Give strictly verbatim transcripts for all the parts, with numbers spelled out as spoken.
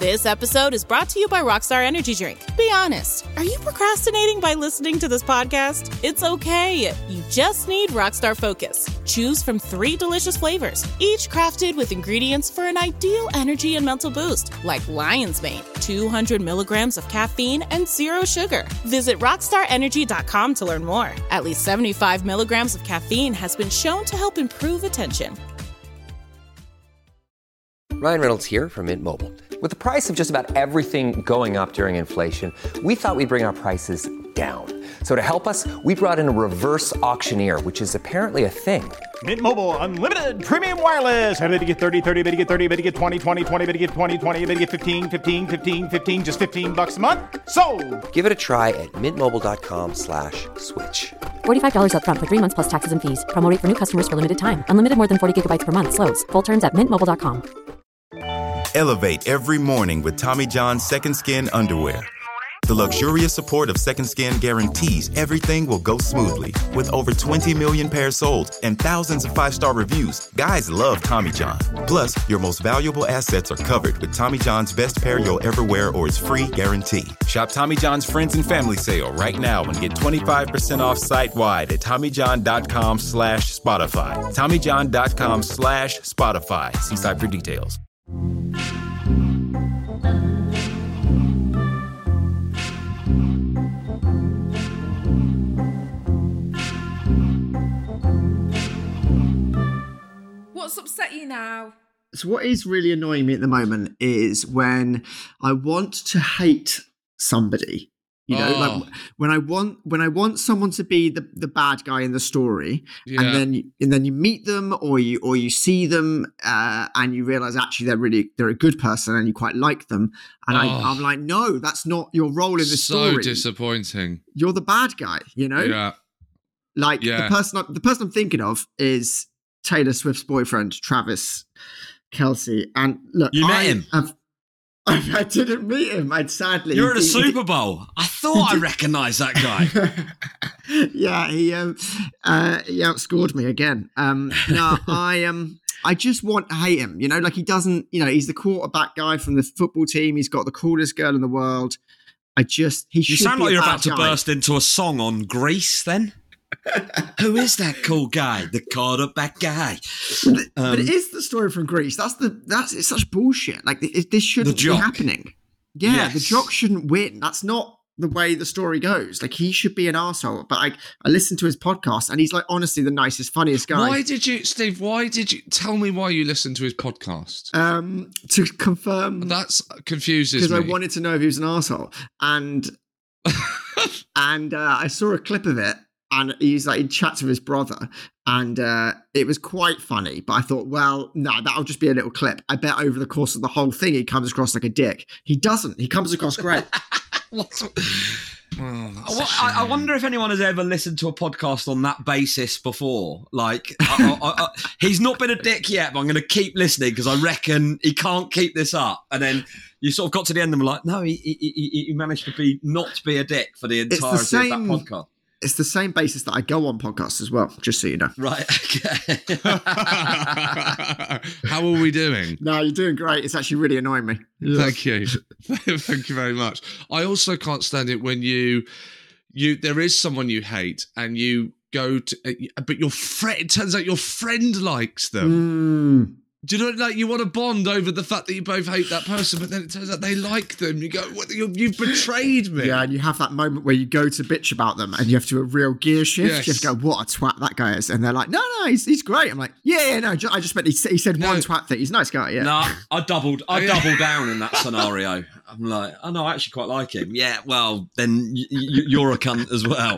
This episode is brought to you by Rockstar Energy Drink. Be honest, are you procrastinating by listening to this podcast? It's okay. You just need Rockstar Focus. Choose from three delicious flavors, each crafted with ingredients for an ideal energy and mental boost, like Lion's Mane, two hundred milligrams of caffeine and zero sugar. Visit rockstar energy dot com to learn more. At least seventy-five milligrams of caffeine has been shown to help improve attention. Ryan Reynolds here from Mint Mobile. With the price of just about everything going up during inflation, we thought we'd bring our prices down. So to help us, we brought in a reverse auctioneer, which is apparently a thing. Mint Mobile Unlimited Premium Wireless. How to get thirty, thirty, how to get thirty, how to get twenty, twenty, twenty, how to get twenty, twenty, how to get fifteen, fifteen, fifteen, fifteen, just fifteen bucks a month? Sold! Give it a try at mintmobile.com slash switch. forty-five dollars up front for three months plus taxes and fees. Promo rate for new customers for limited time. Unlimited more than forty gigabytes per month. Slows full terms at mint mobile dot com. Elevate every morning with Tommy John's Second Skin underwear. The luxurious support of Second Skin guarantees everything will go smoothly. With over twenty million pairs sold and thousands of five-star reviews, guys love Tommy John. Plus, your most valuable assets are covered with Tommy John's best pair you'll ever wear or its free guarantee. Shop Tommy John's Friends and Family Sale right now and get twenty-five percent off site-wide at TommyJohn.com slash Spotify. TommyJohn.com slash Spotify. See site for details. What's upset you now? So what is really annoying me at the moment is when I want to hate somebody. You know, oh. like when I want when I want someone to be the, the bad guy in the story, yeah. and then you, and then you meet them or you or you see them uh, and you realize actually they're really they're a good person and you quite like them, and oh. I, I'm like, no, that's not your role in the so story. So disappointing. You're the bad guy. You know, yeah. Like yeah. the person the person I'm thinking of is Taylor Swift's boyfriend, Travis Kelce. And look, you met I him. Have, I didn't meet him. I'd sadly. You're at a he, Super Bowl. I thought I recognised that guy. yeah, he um, uh, he outscored me again. Um, no, I um, I just want to hate him. You know, like he doesn't. You know, he's the quarterback guy from the football team. He's got the coolest girl in the world. I just he. You should sound be like a you're bad about to guy. burst into a song on Grease. Then. Who is that cool guy? The quarterback guy. But, um, but it Um, is the story from Greece. That's the that's it's such bullshit. Like it, this shouldn't The be jock. happening. Yeah, Yes. the jock shouldn't win. That's not the way the story goes. Like he should be an arsehole. But I I listened to his podcast and he's like honestly the nicest, funniest guy. Why did you, Steve? Why did you tell me why you listened to his podcast? Um, to confirm That's confuses because me. I wanted to know if he was an arsehole. And and uh, I saw a clip of it. And he's like, he chats with his brother, and uh, it was quite funny. But I thought, well, no, that'll just be a little clip. I bet over the course of the whole thing, he comes across like a dick. He doesn't. He comes across great. What's, oh, that's Well, I, I wonder if anyone has ever listened to a podcast on that basis before. Like, I, I, I, he's not been a dick yet, but I'm going to keep listening because I reckon he can't keep this up. And then you sort of got to the end and were like, no, he, he, he, he managed to be not be a dick for the entirety It's the same, of that podcast. It's the same basis that I go on podcasts as well, just so you know. Right, okay. How are we doing? No, you're doing great. It's actually really annoying me. Thank you. Thank you very much. I also can't stand it when you, you there is someone you hate and you go to, but your friend, it turns out your friend likes them. Mm. Do you know, like you want to bond over the fact that you both hate that person, but then it turns out they like them. You go, what, you, you've betrayed me. Yeah, and you have that moment where you go to bitch about them and you have to do a real gear shift. Yes. You have to go, what a twat that guy is. And they're like, no, no, he's, he's great. I'm like, yeah, yeah, no, ju- I just meant he, he said No. one twat thing. He's a nice guy, yeah. No, I doubled. I Oh, yeah. doubled down in that scenario. I'm like, oh no, I actually quite like him. Yeah, well, then y- y- you're a cunt as well.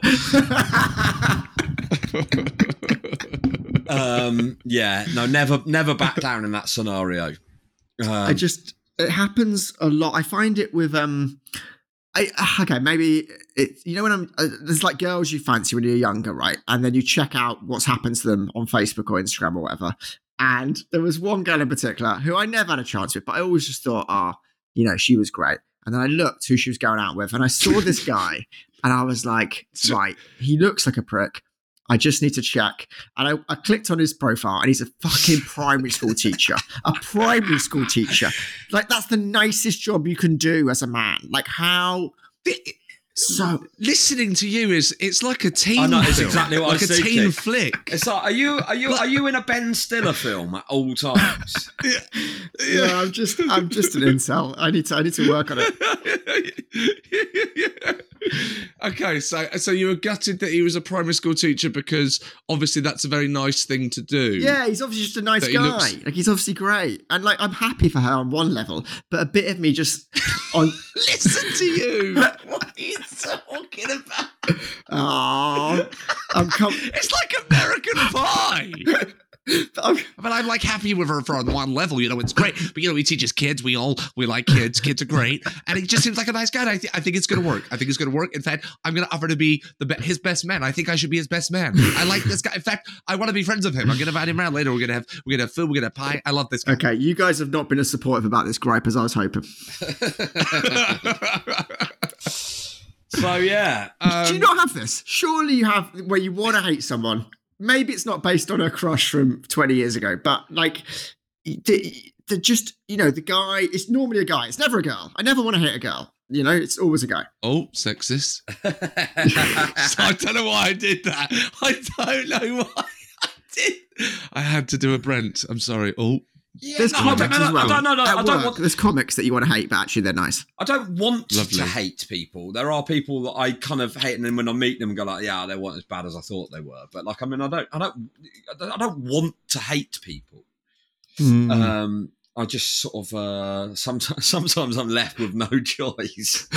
um, yeah, no, never, never back down in that scenario. Um, I just, it happens a lot. I find it with, um, I, okay, maybe it's, you know, when I'm, uh, there's like girls you fancy when you're younger, right? And then you check out what's happened to them on Facebook or Instagram or whatever. And there was one girl in particular who I never had a chance with, but I always just thought, ah, oh, you know, she was great. And then I looked who she was going out with and I saw this guy and I was like, right, he looks like a prick. I just need to check. And I, I clicked on his profile and he's a fucking primary school teacher. A primary school teacher. Like, that's the nicest job you can do as a man. Like, how... So listening to you is it's like a teen. I know, it's film, exactly what like I was a thinking. teen flick. It's like, are you are you are you in a Ben Stiller film at all times? yeah. yeah, I'm just I'm just an incel. I need to I need to work on it. yeah. Okay, so so you were gutted that he was a primary school teacher because obviously that's a very nice thing to do. Yeah, he's obviously just a nice That guy. he looks- Like, he's obviously great, and like I'm happy for her on one level, but a bit of me just on. Listen to you. What are you talking about? Oh, I'm com- It's like American Pie. I'm, But I'm like happy with her for on one level, you know, it's great. But you know, he teaches kids. We all we like kids. Kids are great, and he just seems like a nice guy. And I, th- I think it's gonna work. I think it's gonna work. In fact, I'm gonna offer to be the be- his best man. I think I should be his best man. I like this guy. In fact, I want to be friends with him. I'm gonna invite him around later. We're gonna have we're gonna have food. We're gonna have pie. I love this guy. okay, you guys have not been as supportive about this gripe as I was hoping. So yeah, Um, Do you not have this? Surely you have where you want to hate someone. Maybe it's not based on a crush from twenty years ago, but like, the, the just, you know, the guy, it's normally a guy. It's never a girl. I never want to hate a girl. You know, it's always a guy. Oh, sexist. So I don't know why I did that. I don't know why I did. I had to do a Brent. I'm sorry. Oh. yeah, There's no, I comics don't, no, as well. no, no, no, At I don't work, want. There's comics that you want to hate, but actually they're nice. I don't want Lovely. to hate people. There are people that I kind of hate, and then when I meet them, go like, "Yeah, they weren't as bad as I thought they were." But like, I mean, I don't, I don't, I don't want to hate people. Mm. Um, I just sort of uh, sometimes, sometimes I'm left with no choice.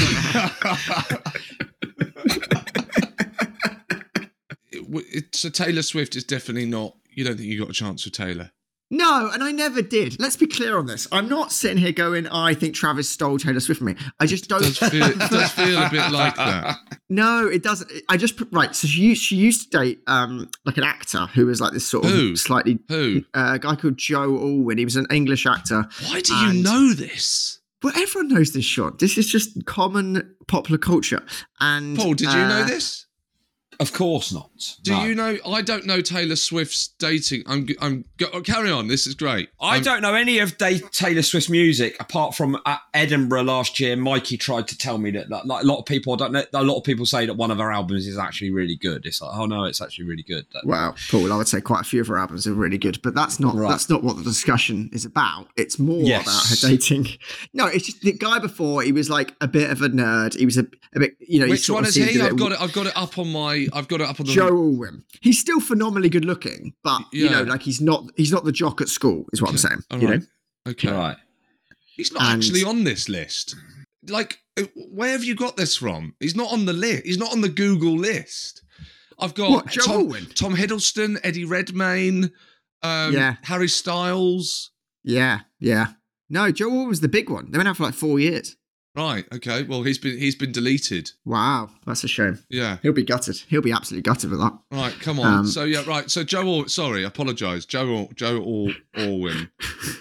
It, it, so Taylor Swift is definitely not. You don't think you got a chance with Taylor? No, and I never did. Let's be clear on this. I'm not sitting here going, oh, I think Travis stole Taylor Swift from me. I just don't. Does feel, it does feel a bit like that. No, it doesn't. I just right. So she used, she used to date um like an actor who was like this sort of Who? slightly Who? uh, a guy called Joe Alwyn. He was an English actor. Why do you And- know this? Well, everyone knows this, Sean. This is just common popular culture. And Paul, did you know uh, this? Of course not. Do No. you know? I don't know Taylor Swift's dating. I'm. I'm. Go, carry on. This is great. I I'm- don't know any of Dave Taylor Swift's music apart from at Edinburgh last year. Mikey tried to tell me that, that like a lot of people, I don't know. A lot of people say that one of her albums is actually really good. It's like, oh no, it's actually really good. That- Well, Paul, I would say quite a few of her albums are really good, but that's not Right. that's not what the discussion is about. It's more Yes. about her dating. No, it's just the guy before. He was like a bit of a nerd. He was a, a bit, you know. he Which sort one of is seemed he? a I've bit- got it. I've got it up on my. I've got it up on the. Joe Alwyn. He's still phenomenally good looking, but you Yeah. know, like he's not he's not the jock at school, is what I'm saying. All You right. know, Okay. All right. He's not And- actually on this list. Like, uh, where have you got this from? He's not on the list. He's not on the Google list. I've got What, Joe Tom, Alwyn? Tom Hiddleston, Eddie Redmayne, um, Yeah. Harry Styles. yeah, yeah. No, Joe Alwyn was the big one. They went out for like four years. Right. Okay. Well, he's been he's been deleted. Wow, that's a shame. Yeah. He'll be gutted. He'll be absolutely gutted with that. Right. Come on. Um, so yeah. Right. So Joe. Al- sorry. Apologise. Joe. Al- Joe Al- Alwyn.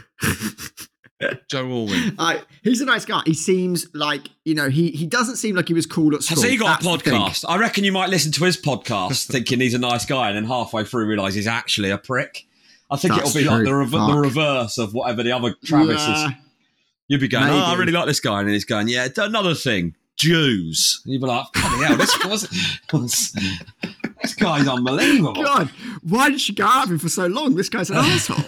Joe Alwyn. Uh, he's a nice guy. He seems like, you know, he he doesn't seem like he was cool at school. Has he got That's a the thing. podcast? I reckon you might listen to his podcast thinking he's a nice guy and then halfway through realise he's actually a prick. I think That's it'll be like the, true. rev- the Fuck. reverse of whatever the other Travis Yeah. is. You'd be going, oh, I Maybe. really like this guy. And he's going, yeah, another thing, Jews. And you'd be like, bloody hell, this, was, this guy's unbelievable. God, why did she go out of him for so long? This guy's an asshole.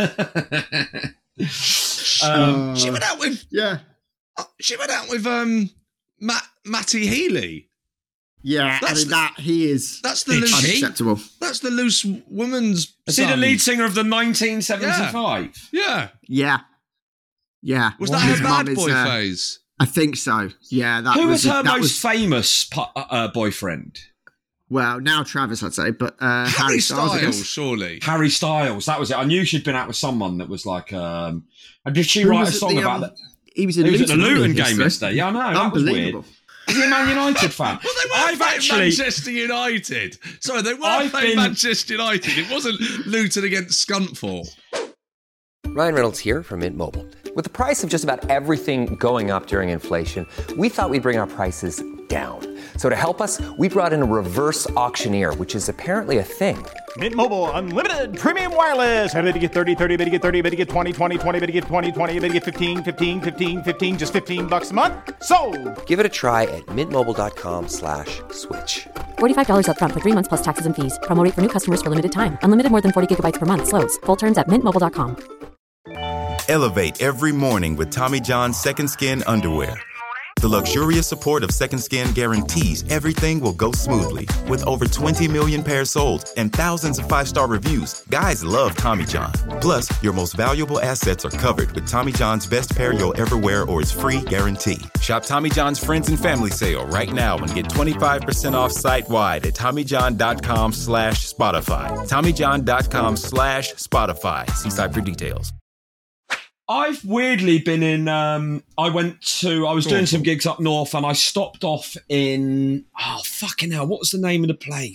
Um, She went out with. Yeah. uh, She went out with um Matt Matty Healy. Yeah, That's I mean, the- that, he is That's the loose. unacceptable. That's the loose woman's. is he the son. lead singer of the nineteen seventy-five? Yeah. Yeah. Yeah. Was that His her mum bad is, boy uh, phase? I think so. Yeah, that Who was, was her that most was, famous pu- uh, boyfriend? well, now Travis, I'd say, but uh, Harry Harry Styles, I Styles, guess. surely. Harry Styles. That was it. I knew she'd been out with someone that was like. Um, and did she Who write a was it, song the, about um, that? He was in He was at the Luton, Luton wasn't he, game yesterday? yesterday. Yeah, I know. That was weird. Unbelievable. Is he a Man United fan? Well, they weren't I've playing actually. Manchester United. Sorry, they weren't I've playing been- Manchester United. It wasn't Luton against Scunthorpe. Ryan Reynolds here from Mint Mobile. With the price of just about everything going up during inflation, we thought we'd bring our prices down. So to help us, we brought in a reverse auctioneer, which is apparently a thing. Mint Mobile Unlimited Premium Wireless. How to get thirty, thirty, bit to get thirty, bit to get twenty, twenty, twenty, bit to get twenty, twenty, bit to get fifteen, fifteen, fifteen, fifteen, just fifteen bucks a month? Sold! Give it a try at mintmobile.com slash switch. forty-five dollars up front for three months plus taxes and fees. Promo rate for new customers for limited time. Unlimited more than forty gigabytes per month. Slows full terms at mint mobile dot com. Elevate every morning with Tommy John's Second Skin underwear. The luxurious support of Second Skin guarantees everything will go smoothly. With over twenty million pairs sold and thousands of five-star reviews, guys love Tommy John. Plus, your most valuable assets are covered with Tommy John's best pair you'll ever wear or its free guarantee. Shop Tommy John's Friends and Family Sale right now and get twenty-five percent off site-wide at TommyJohn.com slash Spotify. TommyJohn.com slash Spotify. See site for details. I've weirdly been in, um, I went to, I was doing some gigs up north and I stopped off in, oh, fucking hell, what was the name of the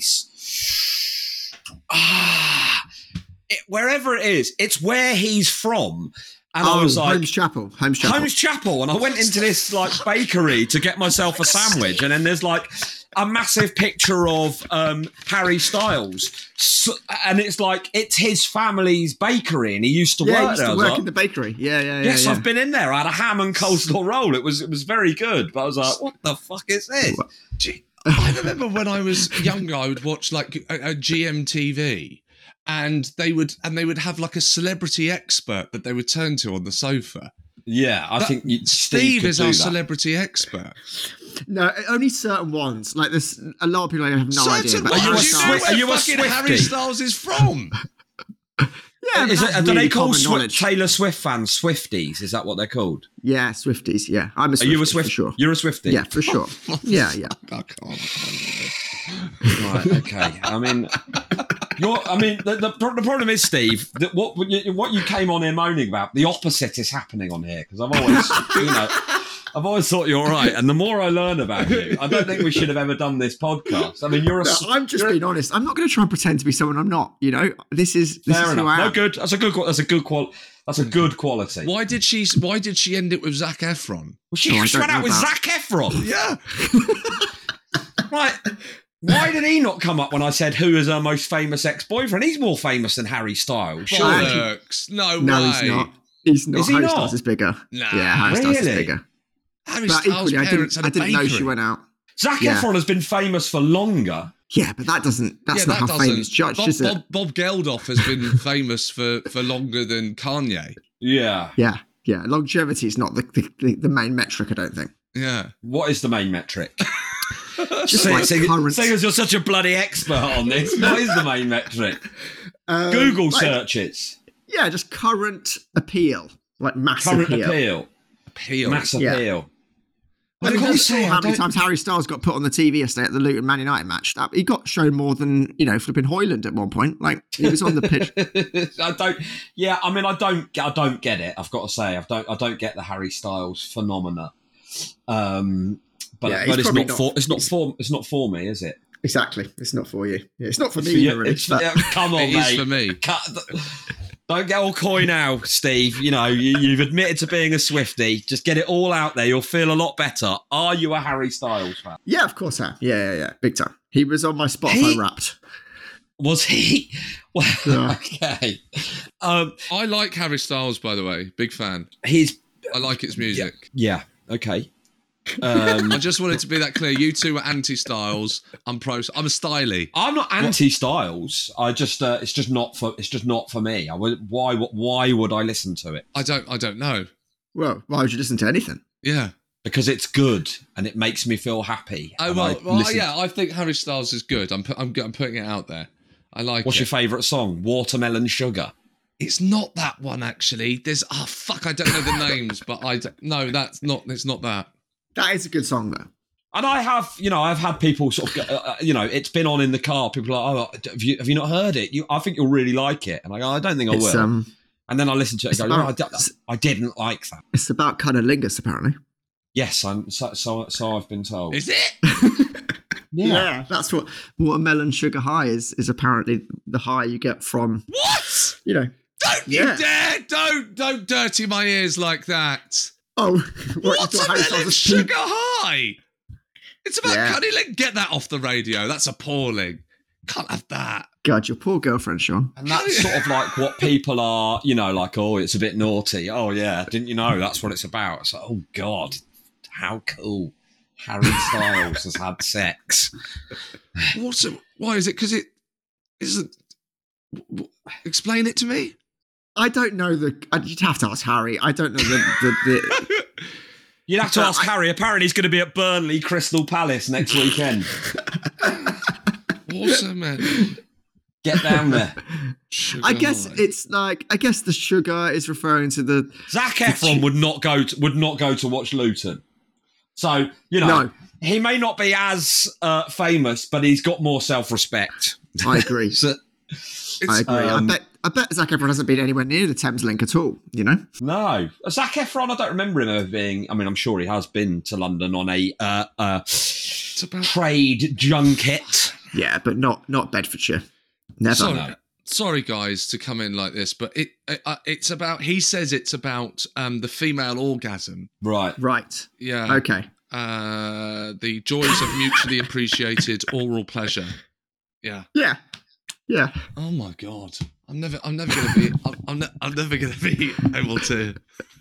place? Ah, it, wherever it is, it's where he's from. And oh, I was like, Holmes Chapel. Holmes Chapel. Holmes Chapel. And I went into this like bakery to get myself a sandwich. And then there's like a massive picture of um, Harry Styles. So, and it's like, it's his family's bakery. And he used to yeah, work he used there. to work like, in the bakery. Yeah, yeah, yeah. yes, yeah. I've been in there. I had a ham and coleslaw roll. It was it was very good. But I was like, what the fuck is this? Gee, I remember when I was younger, I would watch like a, a G M T V. And they would and they would have like a celebrity expert that they would turn to on the sofa. Yeah, I that, think you, Steve, Steve is our that. celebrity expert. No, only certain ones. Like there's a lot of people I have no certain idea. But ones. Are you a Swi- Swi- where are you a fucking Swiftie? Harry Styles is from? Yeah, Is it, that's do really they call common Swi- knowledge. Taylor Swift fans Swifties? Is that what they're called? Yeah, Swifties. Yeah, I'm a Swiftie. Are you a Swift? For sure. You're a Swiftie. Yeah, for sure. Yeah, yeah. I can't. Right. Okay. I mean, you're. I mean, the, the, the problem is, Steve, that what you, what you came on here moaning about, the opposite is happening on here because I've always, you know, I've always thought you're right, and the more I learn about you, I don't think we should have ever done this podcast. I mean, you're a. No, I'm just you're being a, honest. I'm not going to try and pretend to be someone I'm not. You know, this is this fair is enough. who I am. No, good. That's a good. That's a good qual. That's a good quality. Why did she? Why did she end it with Zac Efron? Well, she Oh, I just don't went out know with that. Zac Efron. Yeah. Right. Why did he not come up when I said who is her most famous ex-boyfriend? He's more famous than Harry Styles. Surely. Bollocks. No way. No, he's not. He's not. Is he Harry not? Styles is bigger. Nah. Yeah, Harry Styles is Really? bigger. Harry But Styles' equally, I parents didn't. had a I didn't know bakery. she went out. Zac Yeah. Efron has been famous for longer. Yeah, but that doesn't. That's yeah, not that how doesn't. fame is judged, Bob, is it? Bob, Bob Geldof has been famous for, for longer than Kanye. Yeah. Yeah, yeah. Longevity is not the, the the main metric. I don't think. Yeah. What is the main metric? Just Say- like say- current. Seeing as you're such a bloody expert on this, what is the main metric? um, Google like- searches. Yeah, just current appeal, like mass Current appeal. appeal. Appeal. Mass Yeah. appeal. I mean, Of you course, saw yeah, how I many don't- times Harry Styles got put on the T V yesterday at the Luton Man United match. That, he got shown more than, you know, flipping Hoyland at one point. Like, he was on the pitch. I don't. Yeah, I mean, I don't. I don't get it. I've got to say, I don't. I don't get the Harry Styles phenomena. Um, but Yeah, but he's it's probably not, not- for. It's not for. It's not for me, is it? Exactly. It's not for you. Yeah, it's not for It's me for you. either, really. It's- but- yeah, come on, It is mate. for me. Cut the- Don't get all coy now, Steve. You know, you, you've admitted to being a Swiftie. Just get it all out there. You'll feel a lot better. Are you a Harry Styles fan? Yeah, of course I am. Yeah, yeah, yeah. Big time. He was on my Spotify He- Wrapped. Was he? Well, Yeah. okay. Um, I like Harry Styles, by the way. Big fan. he's I like its music. yeah. Okay. Um, I just wanted to be that clear. You two are anti-Styles. I'm pro. I'm a styly. I'm not anti-Styles. I just uh, it's just not for it's just not for me. I would why why would I listen to it? I don't. I don't know. Well, why would you listen to anything? Yeah. Because it's good and it makes me feel happy. Oh and well, I well listen- yeah. I think Harry Styles is good. I'm. Pu- I'm. I'm putting it out there. I like. What's it. your favourite song? Watermelon Sugar. It's not that one actually. There's. Oh fuck! I don't know the names, but I. Don't, no, that's not. It's not that. That is a good song, though. And I have, you know, I've had people sort of, go, uh, you know, it's been on in the car. People are like, oh, have you, have you not heard it? You, I think you'll really like it. And I go, I don't think I It's, will. um, and then I listen to it and it's go, no, I, about- don't- I didn't like that. It's about cunnilingus, apparently. Yes, I'm so, so, so I've been told. Is it? Yeah. that's what watermelon sugar high is, is apparently the high you get from, What? you know. Don't Yeah. you dare! Don't don't dirty my ears like that. Oh, what, you thought Harry Styles Watermelon was sugar high. It's about Yeah. cunnilingus. Get that off the radio. That's appalling. Can't have that. God, your poor girlfriend, Sean. And that's sort of like what people are, you know, like, oh, it's a bit naughty. Oh, yeah, didn't you know that's what it's about? It's like, oh, God, how cool. Harry Styles has had sex. What's it? Why is it? Because it isn't. Explain it to me. I don't know the. You'd have to ask Harry. I don't know the. the, the You'd have to ask Harry. Apparently, he's going to be at Burnley Crystal Palace next weekend. Awesome, man. Get down there. Sugar I guess high. it's like. I guess the sugar is referring to the. Zac Efron would not go to, would not go to watch Luton. So, you know, No. he may not be as uh, famous, but he's got more self-respect. I agree. So, I agree. um, I bet. I bet Zac Efron hasn't been anywhere near the Thames Link at all. You know. no. Zac Efron, I don't remember him ever being... I mean, I'm sure he has been to London on a uh, uh, about- trade junket. Yeah, but not not Bedfordshire. Never. Sorry, No. sorry, guys, to come in like this, but it, it uh, it's about. He says it's about um, the female orgasm. Right. Right. Yeah. Okay. Uh, the joys of mutually appreciated oral pleasure. Yeah. Yeah. Yeah. Oh my god. I'm never. I'm never gonna be. I'm. I'm, ne- I'm never gonna be able to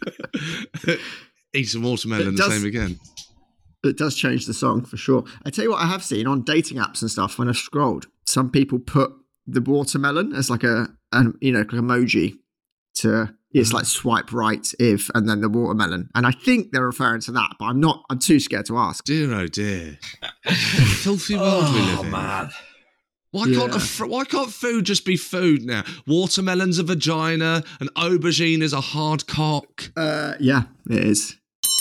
eat some watermelon It the does- same again. It does change the song for sure. I tell you what, I have seen on dating apps and stuff when I've scrolled, some people put the watermelon as like a, an, you know, like emoji to, it's like swipe right if, and then the watermelon. And I think they're referring to that, but I'm not, I'm too scared to ask. Dear oh dear. What a filthy world we live Oh, in. man. Why can't Yeah. a fr- why can't food just be food now? Watermelon's a vagina, an aubergine is a hard cock. Uh, yeah, it is.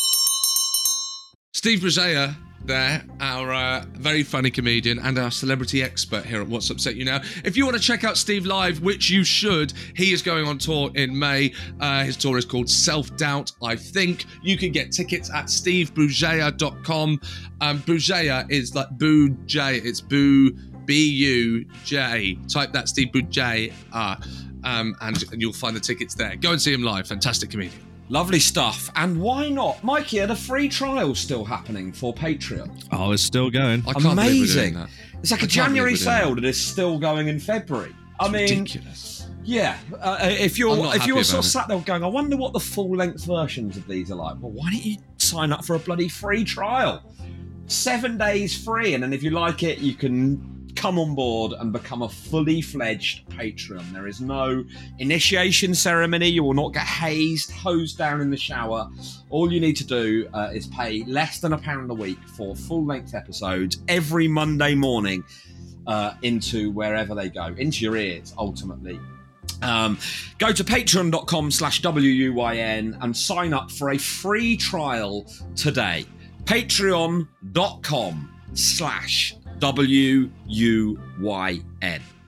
Steve Brugea there, our uh, very funny comedian and our celebrity expert here at What's Upset You Now. If you want to check out Steve live, which you should, he is going on tour in May. Uh, his tour is called Self Doubt, I think. You can get tickets at steve brugea dot com. Um, Brugea is like Boo J, it's Boo B U J. Type that, Steve Brugea, uh, um, and, and you'll find the tickets there. Go and see him live. Fantastic comedian. Lovely stuff. And why not? Mikey, are the free trials still happening for Patreon? Oh, it's still going. I can't believe we're doing Amazing. that. It's like I a can't January believe we're doing sale that. that is still going in February. I It's mean, ridiculous. yeah. Uh, if I'm you're not if happy you're sort about of it. sat there going, I wonder what the full length versions of these are like. Well, why don't you sign up for a bloody free trial? Seven days free, and then if you like it, you can come on board and become a fully fledged Patreon. There is no initiation ceremony. You will not get hazed, hosed down in the shower. All you need to do uh, is pay less than a pound a week for full length episodes every Monday morning uh, into wherever they go, into your ears, ultimately. Um, go to patreon dot com slash W U Y N and sign up for a free trial today. patreon dot com slash W U Y N.